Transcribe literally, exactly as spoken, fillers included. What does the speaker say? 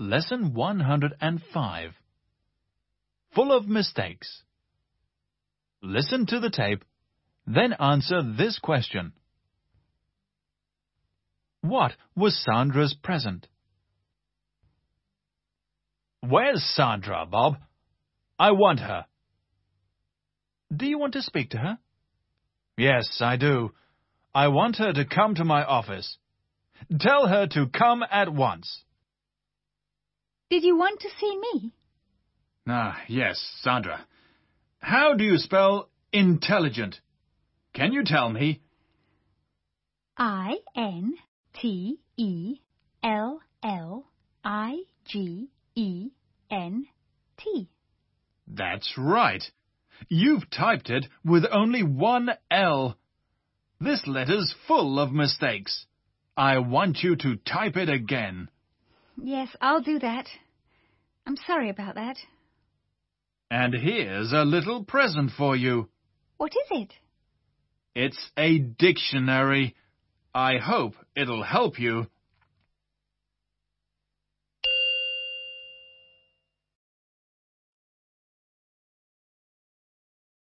Lesson one hundred five. Full of mistakes. Listen to the tape, then answer this question. What was Sandra's present? Where's Sandra, Bob? I want her. Do you want to speak to her? Yes, I do. I want her to come to my office. Tell her to come at once. Did you want to see me? Ah, yes, Sandra. How do you spell intelligent? Can you tell me? I N T E L L I G E N T. That's right. You've typed it with only one L. This letter's full of mistakes. I want you to type it again. Yes, I'll do that. I'm sorry about that. And here's a little present for you. What is it? It's a dictionary. I hope it'll help you